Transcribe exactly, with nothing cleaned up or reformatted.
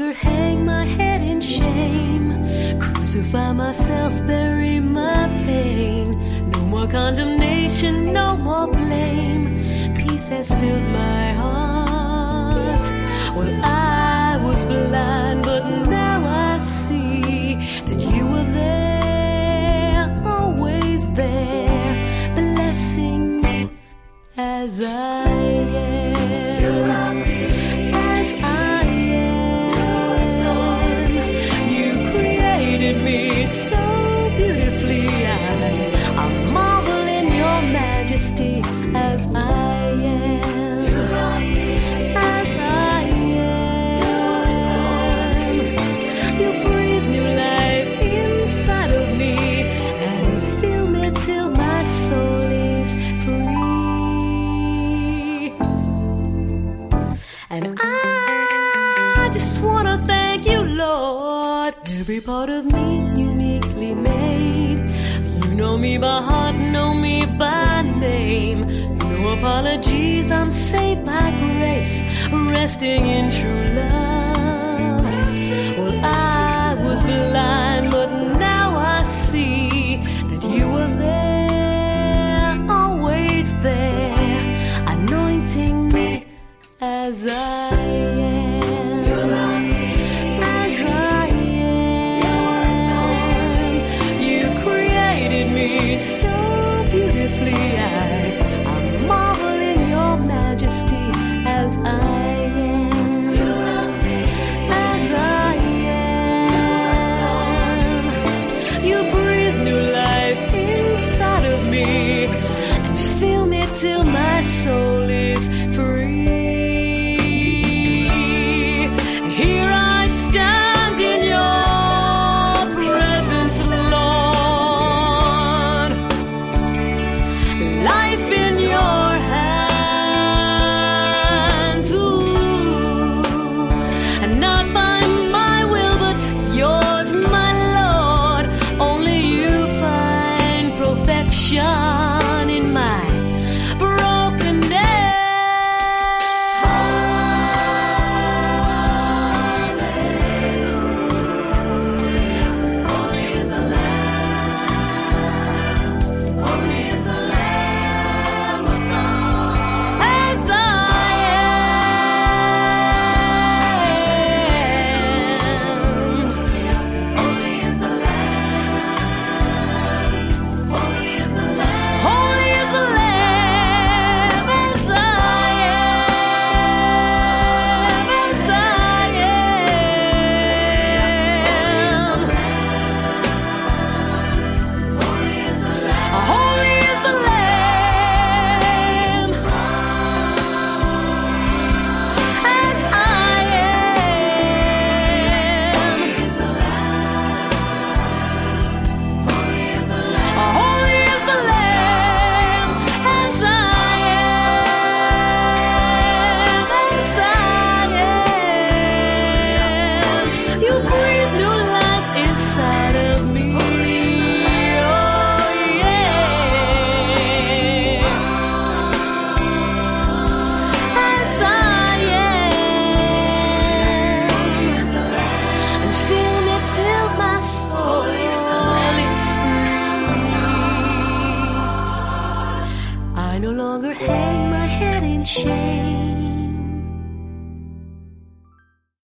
longer hang my head in shame, crucify myself, bury my pain. No more condemnation, no more blame. Peace has filled my heart. Well, I was blind, but now I see that you were there, always there, blessing me as I am. As I am. You created me so beautifully. I, I marvel in your majesty as I am. As I am. You breathe new life inside of me and fill me till my soul is free. And I just want to thank you, Lord. Every part of me uniquely made. You know me by heart, know me by name. No apologies, I'm saved by grace, resting in true love. Well, I was blind, but now I see that you were there, always there, anointing me as I am. As I am. You created me so beautifully. I, I marvel in your majesty as I am. As I am. You breathe new life inside of me and fill me till my soul is free. Here I stand in your presence, Lord. Life in your hands, ooh. And not by my will, but yours, my Lord. Only you find perfection in my brokenness. As I am. Holy is the Lamb. Holy is the Lamb. Holy is the Lamb. As I am. As I am. Holy is the Lamb. Holy is the Lamb. As I am. Holy is the Lamb. Holy is the Lamb. As I am. As I am. You breathe new life inside of me. Oh, yeah. As I am. And fill me till my soul is free. I no longer hang my head in shame,